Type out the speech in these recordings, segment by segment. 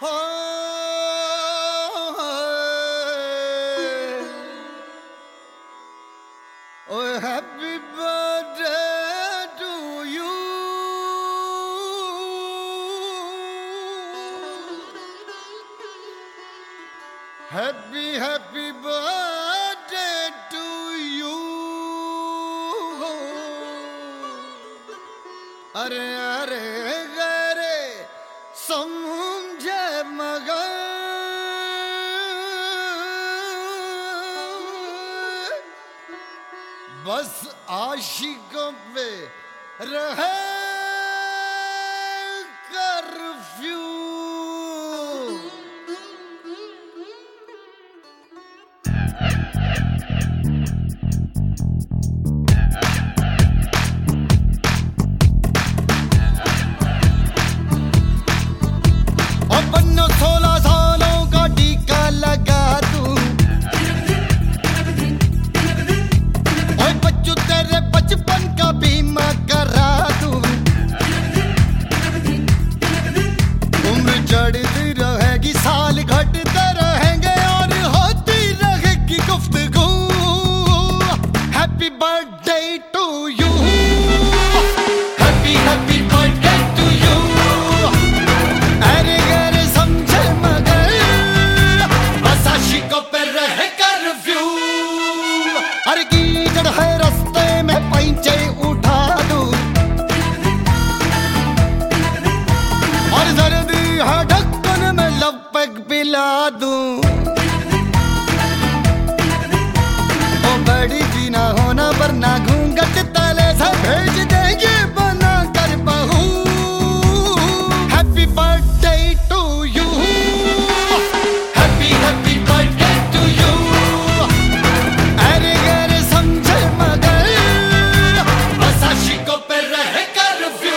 Oh, happy birthday to you. Happy birthday to you. अरे अरे गरे समझे मगर बस आशिकों पे रहे कर्फ्यू। और बन्नो 16 सालों का टीका लगा दूं। ओए बच्चों तेरे बचपन का बीमा करा दूं। उम्र चढ़ती रहेगी, साल घटते रहेंगे और होती रहेगी गुफ्तगू। Happy birthday to you. Happy birthday to you. अरे गरे समझे मगर बस आशिकों पे रहे कर्फ्यू। अरे कीचड़ है रास्ते में पैंचे उठा दूं। और सर्दी है ढक्कन में लपक पिला दूं। ओ बड़ी भी ना होना वरना घूंघट तले से भेज देंगे बना कर बहू। Happy birthday to you. Happy birthday to you. अरे गरे समझे मगर बस आशिकों पे रहे curfew.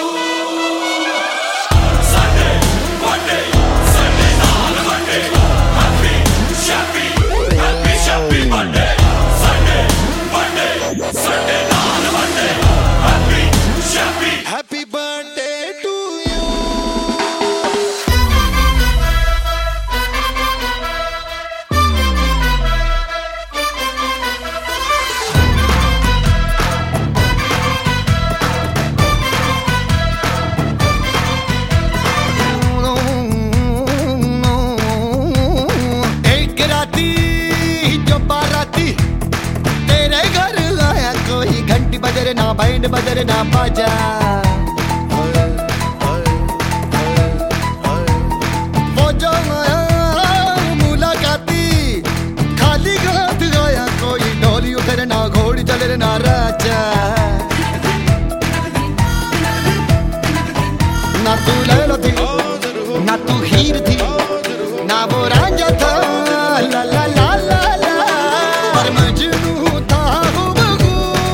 Sunday, Monday, Sunday, not Monday. Happy, happy Monday. Sunday, Monday, Sunday, not Monday. Happy, happy birthday to you. एक राती जो बाराती तेरे घर आया, कोई घंटी बजरे ना बैंड बजरे ना बाजा। वो जो आया मुलाकाती खाली हाथ आया, कोई डोली उतरे ना घोड़ी चले ना राजा। ना तू लैला थी ना तू हीर थी ना वो रांझा था, ला ला ला ला ला, पर मजनू था हुबहू।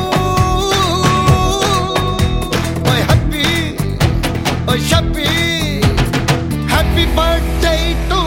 ओए हैप्पी ओए शप्पी, हैप्पी बर्थडे टू